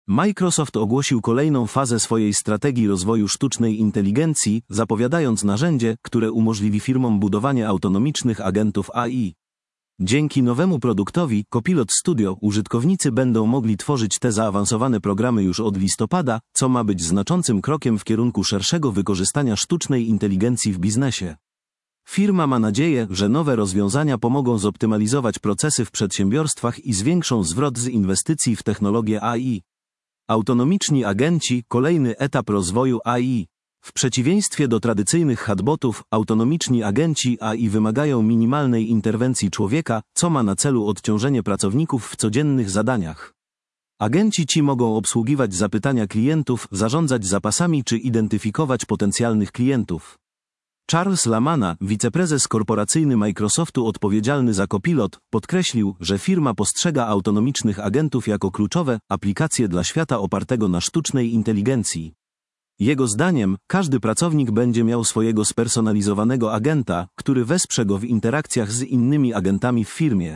Microsoft ogłosił kolejną fazę swojej strategii rozwoju sztucznej inteligencji, zapowiadając narzędzie, które umożliwi firmom budowanie autonomicznych agentów AI. Dzięki nowemu produktowi Copilot Studio użytkownicy będą mogli tworzyć te zaawansowane programy już od listopada, co ma być znaczącym krokiem w kierunku szerszego wykorzystania sztucznej inteligencji w biznesie. Firma ma nadzieję, że nowe rozwiązania pomogą zoptymalizować procesy w przedsiębiorstwach i zwiększą zwrot z inwestycji w technologię AI. Autonomiczni agenci – kolejny etap rozwoju AI. W przeciwieństwie do tradycyjnych chatbotów, autonomiczni agenci AI wymagają minimalnej interwencji człowieka, co ma na celu odciążenie pracowników w codziennych zadaniach. Agenci ci mogą obsługiwać zapytania klientów, zarządzać zapasami czy identyfikować potencjalnych klientów. Charles Lamanna, wiceprezes korporacyjny Microsoftu odpowiedzialny za Copilot, podkreślił, że firma postrzega autonomicznych agentów jako kluczowe aplikacje dla świata opartego na sztucznej inteligencji. Jego zdaniem, każdy pracownik będzie miał swojego spersonalizowanego agenta, który wesprze go w interakcjach z innymi agentami w firmie.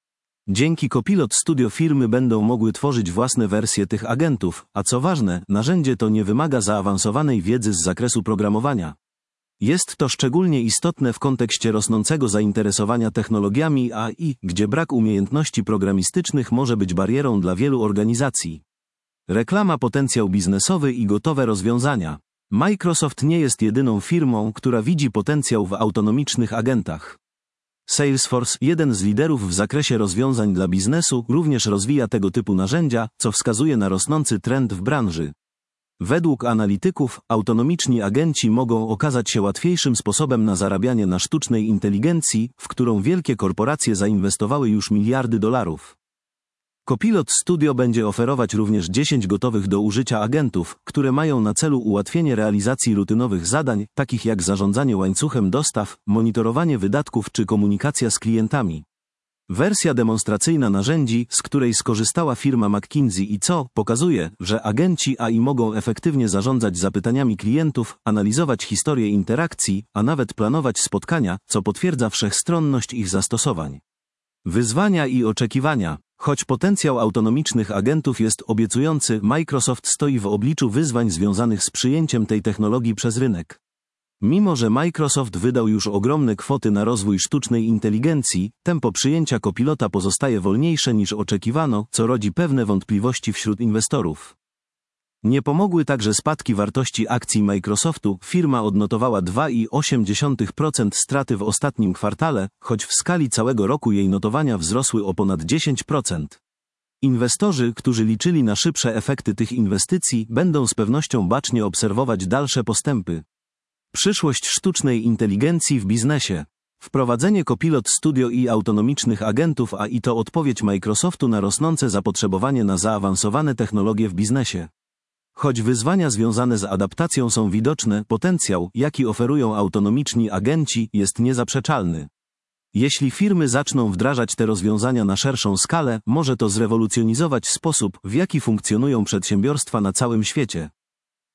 Dzięki Copilot Studio firmy będą mogły tworzyć własne wersje tych agentów, a co ważne, narzędzie to nie wymaga zaawansowanej wiedzy z zakresu programowania. Jest to szczególnie istotne w kontekście rosnącego zainteresowania technologiami AI, gdzie brak umiejętności programistycznych może być barierą dla wielu organizacji. Reklama, potencjał biznesowy i gotowe rozwiązania. Microsoft nie jest jedyną firmą, która widzi potencjał w autonomicznych agentach. Salesforce, jeden z liderów w zakresie rozwiązań dla biznesu, również rozwija tego typu narzędzia, co wskazuje na rosnący trend w branży. Według analityków, autonomiczni agenci mogą okazać się łatwiejszym sposobem na zarabianie na sztucznej inteligencji, w którą wielkie korporacje zainwestowały już miliardy dolarów. Copilot Studio będzie oferować również 10 gotowych do użycia agentów, które mają na celu ułatwienie realizacji rutynowych zadań, takich jak zarządzanie łańcuchem dostaw, monitorowanie wydatków czy komunikacja z klientami. Wersja demonstracyjna narzędzi, z której skorzystała firma McKinsey & Co., pokazuje, że agenci AI mogą efektywnie zarządzać zapytaniami klientów, analizować historię interakcji, a nawet planować spotkania, co potwierdza wszechstronność ich zastosowań. Wyzwania i oczekiwania. Choć potencjał autonomicznych agentów jest obiecujący, Microsoft stoi w obliczu wyzwań związanych z przyjęciem tej technologii przez rynek. Mimo że Microsoft wydał już ogromne kwoty na rozwój sztucznej inteligencji, tempo przyjęcia Copilota pozostaje wolniejsze niż oczekiwano, co rodzi pewne wątpliwości wśród inwestorów. Nie pomogły także spadki wartości akcji Microsoftu, firma odnotowała 2,8% straty w ostatnim kwartale, choć w skali całego roku jej notowania wzrosły o ponad 10%. Inwestorzy, którzy liczyli na szybsze efekty tych inwestycji, będą z pewnością bacznie obserwować dalsze postępy. Przyszłość sztucznej inteligencji w biznesie. Wprowadzenie Copilot Studio i autonomicznych agentów AI to odpowiedź Microsoftu na rosnące zapotrzebowanie na zaawansowane technologie w biznesie. Choć wyzwania związane z adaptacją są widoczne, potencjał, jaki oferują autonomiczni agenci, jest niezaprzeczalny. Jeśli firmy zaczną wdrażać te rozwiązania na szerszą skalę, może to zrewolucjonizować sposób, w jaki funkcjonują przedsiębiorstwa na całym świecie.